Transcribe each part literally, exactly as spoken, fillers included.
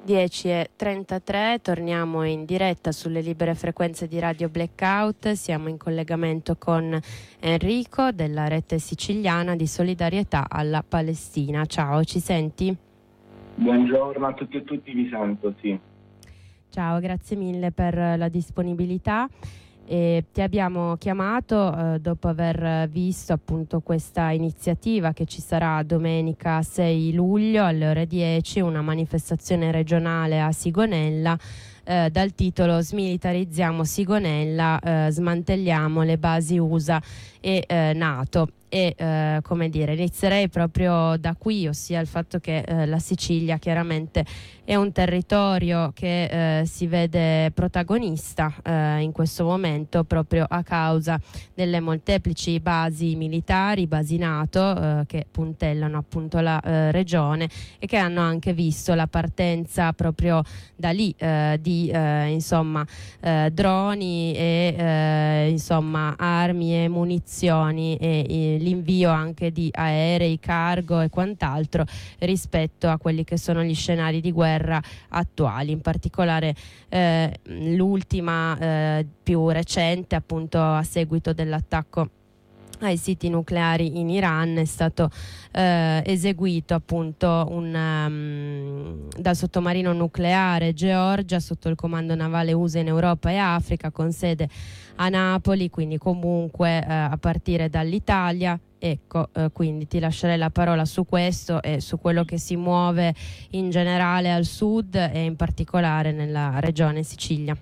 dieci e trentatré, torniamo in diretta sulle libere frequenze di Radio Blackout. Siamo in collegamento con Enrico della rete siciliana di solidarietà alla Palestina. Ciao, ci senti? Buongiorno a tutti e tutti, vi sento, sì. Ciao, grazie mille per la disponibilità. E ti abbiamo chiamato eh, dopo aver visto appunto questa iniziativa che ci sarà domenica sei luglio alle ore dieci, una manifestazione regionale a Sigonella eh, dal titolo Smilitarizziamo Sigonella, eh, smantelliamo le basi U S A e eh, NATO. E eh, come dire, inizierei proprio da qui, ossia il fatto che eh, la Sicilia chiaramente è un territorio che eh, si vede protagonista eh, in questo momento proprio a causa delle molteplici basi militari, basi NATO eh, che puntellano appunto la eh, regione e che hanno anche visto la partenza proprio da lì eh, di eh, insomma eh, droni e eh, insomma armi e munizioni e, e l'invio anche di aerei, cargo e quant'altro rispetto a quelli che sono gli scenari di guerra attuali, in particolare eh, l'ultima eh, più recente appunto a seguito dell'attacco ai siti nucleari in Iran è stato eh, eseguito appunto un um, dal sottomarino nucleare Georgia sotto il comando navale U S A in Europa e Africa con sede a Napoli, quindi comunque eh, a partire dall'Italia. Ecco, eh, quindi ti lascerei la parola su questo e su quello che si muove in generale al sud e in particolare nella regione Sicilia.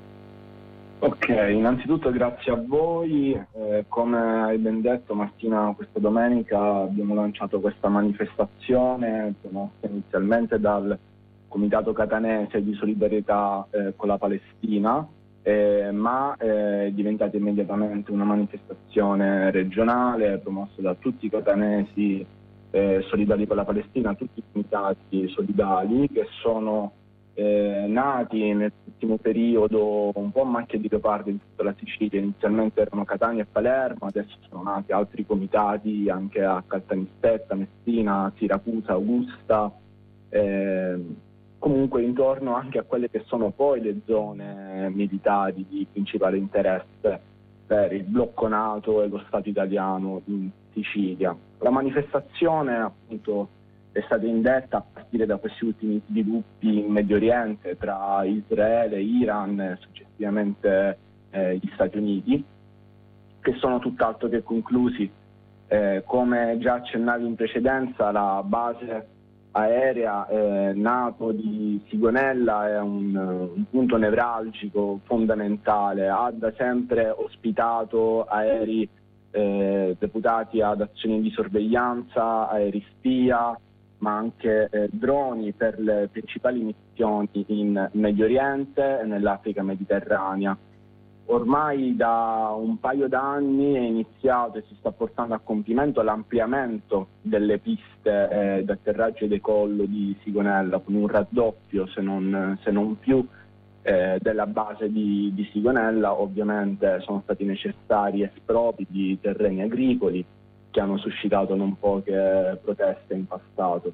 Ok, innanzitutto grazie a voi. Eh, come hai ben detto Martina, questa domenica abbiamo lanciato questa manifestazione promossa inizialmente dal Comitato Catanese di solidarietà eh, con la Palestina, eh, ma è diventata immediatamente una manifestazione regionale promossa da tutti i catanesi eh, solidali con la Palestina, tutti i comitati solidali che sono Eh, nati nell'ultimo periodo un po' a macchia di leopardo in tutta la Sicilia. Inizialmente erano Catania e Palermo, adesso sono nati altri comitati anche a Caltanissetta, Messina, Siracusa, Augusta, eh, comunque intorno anche a quelle che sono poi le zone militari di principale interesse per il blocco NATO e lo Stato italiano in Sicilia. La manifestazione appunto è stata indetta a partire da questi ultimi sviluppi in Medio Oriente tra Israele, Iran e successivamente eh, gli Stati Uniti, che sono tutt'altro che conclusi. Eh, come già accennavi in precedenza, la base aerea eh, NATO di Sigonella è un, un punto nevralgico fondamentale, ha da sempre ospitato aerei eh, deputati ad azioni di sorveglianza, aerei spia, ma anche eh, droni per le principali missioni in Medio Oriente e nell'Africa mediterranea. Ormai da un paio d'anni è iniziato e si sta portando a compimento l'ampliamento delle piste eh, d'atterraggio e decollo di Sigonella, con un raddoppio se non, se non più eh, della base di, di Sigonella. Ovviamente sono stati necessari espropri di terreni agricoli che hanno suscitato non poche proteste in passato.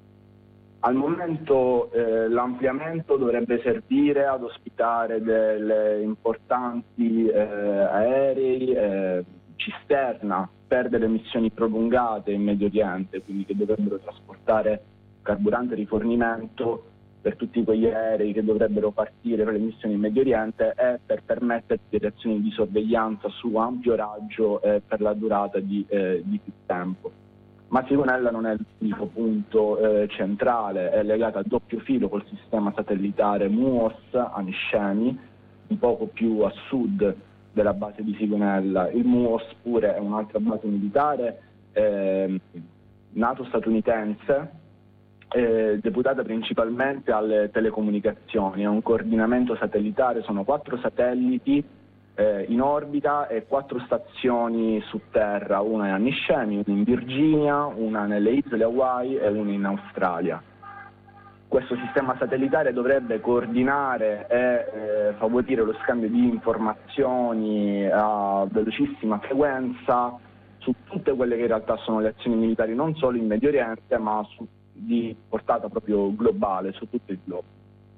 Al momento eh, l'ampliamento dovrebbe servire ad ospitare delle importanti eh, aerei, eh, cisterna per delle missioni prolungate in Medio Oriente, quindi che dovrebbero trasportare carburante e rifornimento per tutti quegli aerei che dovrebbero partire per le missioni in Medio Oriente e per permettere delle azioni di sorveglianza su ampio raggio eh, per la durata di, eh, di più tempo. Ma Sigonella non è l'unico punto eh, centrale, è legata a doppio filo col sistema satellitare MUOS a Niscemi, un poco più a sud della base di Sigonella. Il MUOS pure è un'altra base militare eh, NATO statunitense, Eh, deputata principalmente alle telecomunicazioni, è un coordinamento satellitare, sono quattro satelliti eh, in orbita e quattro stazioni su terra, una è a Niscemi, una in Virginia, una nelle isole Hawaii e una in Australia. Questo sistema satellitare dovrebbe coordinare e eh, favorire lo scambio di informazioni a velocissima frequenza su tutte quelle che in realtà sono le azioni militari non solo in Medio Oriente ma su di portata proprio globale su tutto il globo.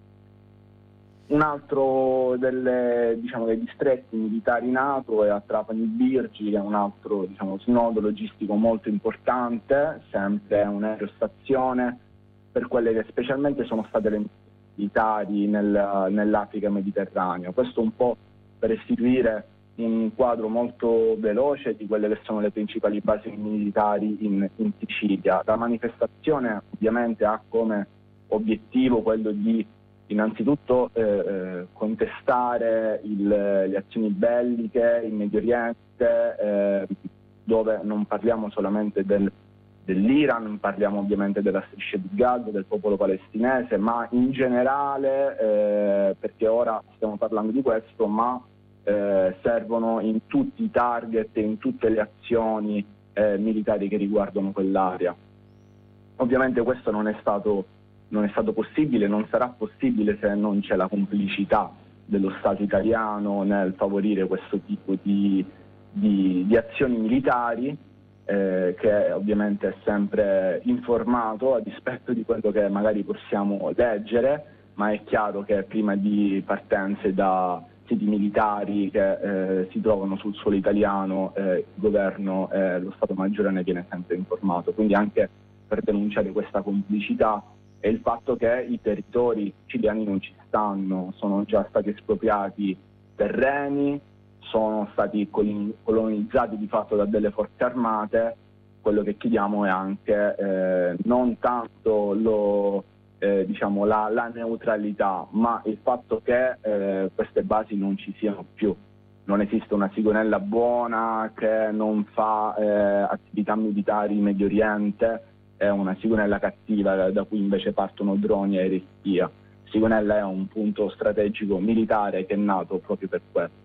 Un altro delle, diciamo, dei distretti militari NATO è a Trapani Birgi, che è un altro, diciamo, snodo logistico molto importante, sempre un'aerostazione per quelle che specialmente sono state le militari nel, nell'Africa mediterranea. Questo un po' per restituire un quadro molto veloce di quelle che sono le principali basi militari in, in Sicilia. La manifestazione ovviamente ha come obiettivo quello di innanzitutto eh, eh, contestare il, le azioni belliche in Medio Oriente, eh, dove non parliamo solamente del, dell'Iran, parliamo ovviamente della striscia di Gaza, del popolo palestinese, ma in generale, eh, perché ora stiamo parlando di questo, ma eh, servono in tutti i target e in tutte le azioni eh, militari che riguardano quell'area. Ovviamente questo non è stato non è stato possibile, non sarà possibile se non c'è la complicità dello Stato italiano nel favorire questo tipo di, di, di azioni militari, eh, che ovviamente è sempre informato a dispetto di quello che magari possiamo leggere, ma è chiaro che prima di partenze da siti militari che eh, si trovano sul suolo italiano, eh, il governo e eh, lo Stato Maggiore ne viene sempre informato. Quindi anche per denunciare questa complicità e il fatto che i territori siciliani non ci stanno, sono già stati espropriati terreni, sono stati colonizzati di fatto da delle forze armate. Quello che chiediamo è anche eh, non tanto lo, eh, diciamo, la, la neutralità, ma il fatto che eh, queste basi non ci siano più. Non esiste una Sigonella buona che non fa eh, attività militari in Medio Oriente, è una Sigonella cattiva da cui invece partono droni e aerei spia. Sigonella è un punto strategico militare che è nato proprio per questo.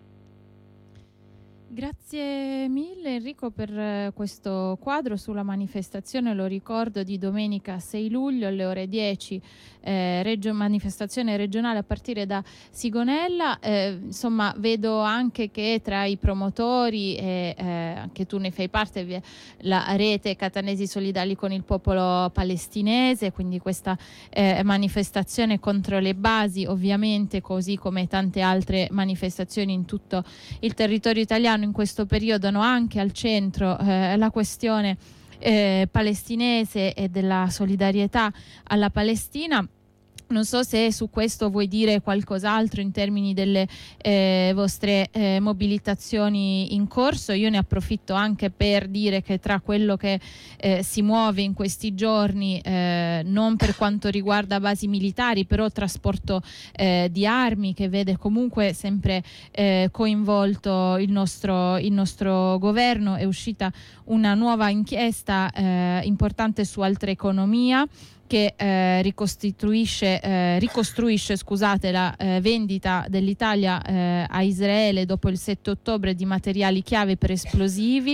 Grazie mille Enrico per questo quadro sulla manifestazione, lo ricordo, di domenica sei luglio alle ore dieci, eh, regio, manifestazione regionale a partire da Sigonella. Eh, insomma, vedo anche che tra i promotori, e eh, anche tu ne fai parte, la rete Catanesi Solidali con il popolo palestinese, quindi questa eh, manifestazione contro le basi, ovviamente, così come tante altre manifestazioni in tutto il territorio italiano in questo periodo, hanno anche al centro eh, la questione eh, palestinese e della solidarietà alla Palestina. Non so se su questo vuoi dire qualcos'altro in termini delle eh, vostre eh, mobilitazioni in corso. Io ne approfitto anche per dire che tra quello che eh, si muove in questi giorni, eh, non per quanto riguarda basi militari, però trasporto eh, di armi, che vede comunque sempre eh, coinvolto il nostro, il nostro governo, è uscita una nuova inchiesta eh, importante su Altra Economia, che eh, ricostituisce, eh, ricostruisce scusate, la eh, vendita dell'Italia eh, a Israele dopo il sette ottobre di materiali chiave per esplosivi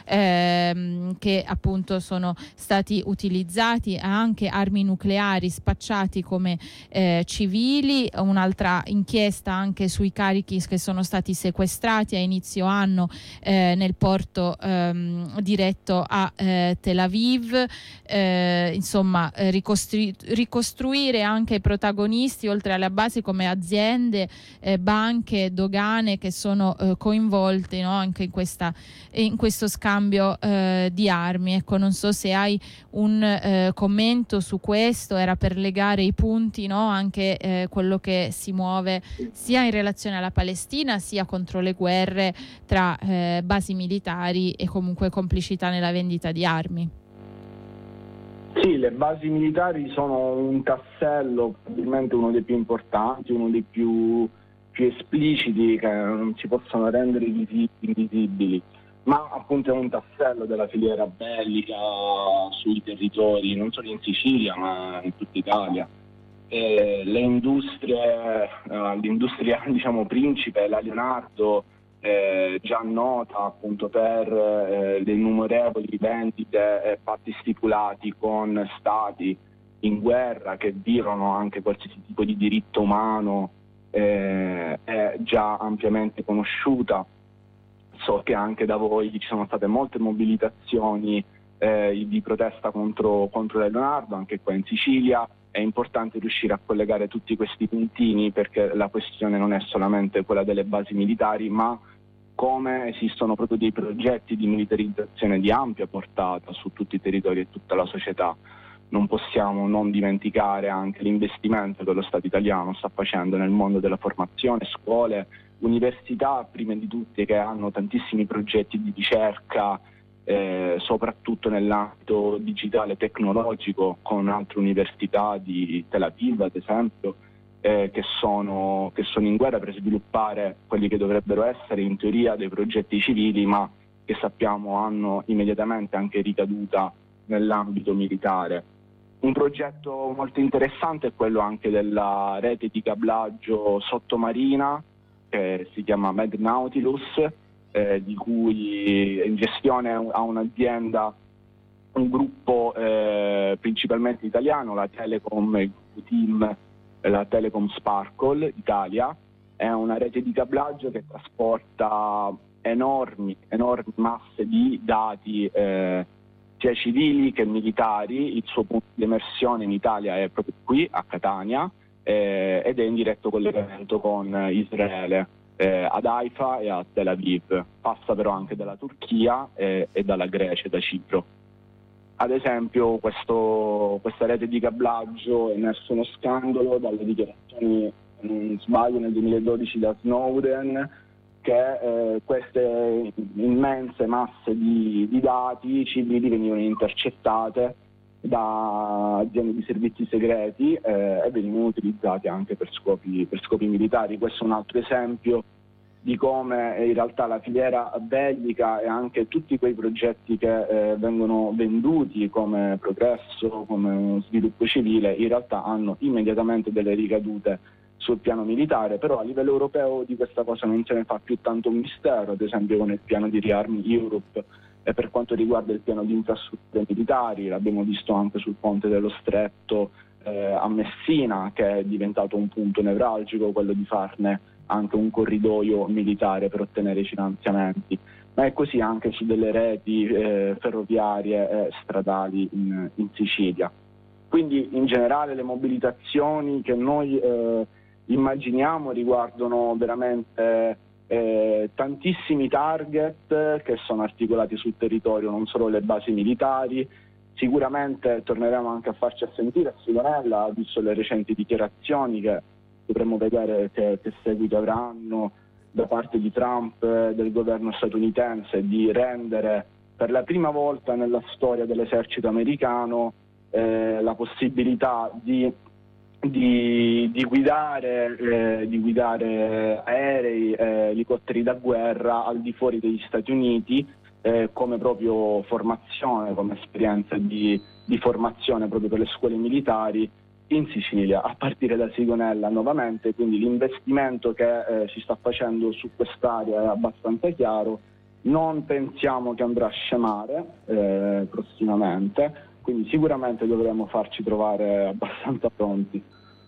ehm, che appunto sono stati utilizzati, anche armi nucleari spacciati come eh, civili. Un'altra inchiesta anche sui carichi che sono stati sequestrati a inizio anno eh, nel porto ehm, diretto a eh, Tel Aviv. Eh, insomma, eh, Ricostru- ricostruire anche i protagonisti, oltre alle basi, come aziende, eh, banche, dogane che sono eh, coinvolte, no, anche in, questa, in questo scambio eh, di armi. Ecco, non so se hai un eh, commento su questo, era per legare i punti, no, anche eh, quello che si muove sia in relazione alla Palestina sia contro le guerre tra eh, basi militari e comunque complicità nella vendita di armi. Sì, le basi militari sono un tassello, probabilmente uno dei più importanti, uno dei più, più espliciti, che non si possono rendere invisibili, ma appunto è un tassello della filiera bellica sui territori, non solo in Sicilia ma in tutta Italia. E le industrie, uh, l'industria diciamo principe, la Leonardo, Eh, già nota appunto per eh, le innumerevoli vendite e patti stipulati con stati in guerra che violano anche qualsiasi tipo di diritto umano, eh, è già ampiamente conosciuta. So che anche da voi ci sono state molte mobilitazioni eh, di protesta contro, contro Leonardo, anche qua in Sicilia. È importante riuscire a collegare tutti questi puntini, perché la questione non è solamente quella delle basi militari, ma come esistono proprio dei progetti di militarizzazione di ampia portata su tutti i territori e tutta la società. Non possiamo non dimenticare anche l'investimento che lo Stato italiano sta facendo nel mondo della formazione, scuole, università, prima di tutte, che hanno tantissimi progetti di ricerca, eh, soprattutto nell'ambito digitale tecnologico, con altre università di Tel Aviv, ad esempio, eh, che, sono, che sono in guerra per sviluppare quelli che dovrebbero essere in teoria dei progetti civili, ma che sappiamo hanno immediatamente anche ricaduta nell'ambito militare. Un progetto molto interessante è quello anche della rete di cablaggio sottomarina, che si chiama Med Nautilus, eh, di cui in gestione ha un'azienda, un gruppo eh, principalmente italiano, la Telecom, il team, la Telecom Sparkle Italia. È una rete di cablaggio che trasporta enormi, enormi masse di dati, eh, sia civili che militari. Il suo punto di emersione in Italia è proprio qui, a Catania, eh, ed è in diretto collegamento con Israele, eh, ad Haifa e a Tel Aviv. Passa però anche dalla Turchia e, e dalla Grecia, da Cipro. Ad esempio questo, questa rete di cablaggio è emerso uno scandalo dalle dichiarazioni, se non sbaglio, nel duemiladodici da Snowden, che eh, queste immense masse di, di dati civili venivano intercettate da aziende di servizi segreti eh, e venivano utilizzati anche per scopi, per scopi militari. Questo è un altro esempio di come in realtà la filiera bellica e anche tutti quei progetti che eh, vengono venduti come progresso, come sviluppo civile, in realtà hanno immediatamente delle ricadute sul piano militare. Però a livello europeo di questa cosa non se ne fa più tanto un mistero, ad esempio con il piano di Rearm Europe. E per quanto riguarda il piano di infrastrutture militari, l'abbiamo visto anche sul ponte dello Stretto eh, a Messina, che è diventato un punto nevralgico, quello di farne anche un corridoio militare per ottenere i finanziamenti. Ma è così anche su delle reti eh, ferroviarie e stradali in, in Sicilia. Quindi in generale le mobilitazioni che noi eh, immaginiamo riguardano veramente Eh, tantissimi target che sono articolati sul territorio, non solo le basi militari. Sicuramente torneremo anche a farci sentire a Sigonella, visto le recenti dichiarazioni che dovremmo vedere che, che seguito avranno da parte di Trump e del governo statunitense, di rendere per la prima volta nella storia dell'esercito americano eh, la possibilità di Di, di, guidare, eh, di guidare aerei, eh, elicotteri da guerra al di fuori degli Stati Uniti, eh, come proprio formazione, come esperienza di, di formazione proprio per le scuole militari in Sicilia, a partire da Sigonella nuovamente. Quindi l'investimento che eh, si sta facendo su quest'area è abbastanza chiaro. Non pensiamo che andrà a scemare eh, prossimamente, quindi sicuramente dovremo farci trovare abbastanza pronti.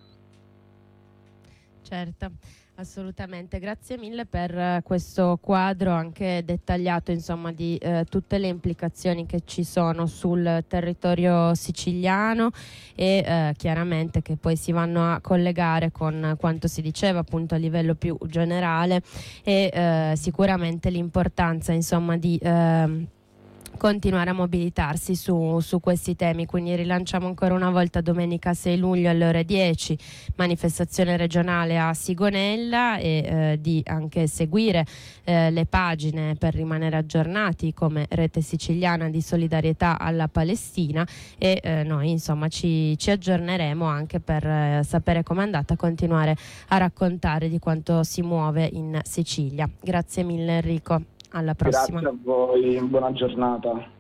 Certo, assolutamente. Grazie mille per questo quadro anche dettagliato, insomma, di eh, tutte le implicazioni che ci sono sul territorio siciliano e eh, chiaramente che poi si vanno a collegare con quanto si diceva appunto a livello più generale e eh, sicuramente l'importanza, insomma, di eh, continuare a mobilitarsi su, su questi temi. Quindi rilanciamo ancora una volta domenica sei luglio alle ore dieci, manifestazione regionale a Sigonella, e eh, di anche seguire eh, le pagine per rimanere aggiornati come Rete Siciliana di Solidarietà alla Palestina, e eh, noi insomma ci, ci aggiorneremo anche per eh, sapere com'è andata, continuare a raccontare di quanto si muove in Sicilia. Grazie mille Enrico. Alla prossima. Grazie a voi, buona giornata.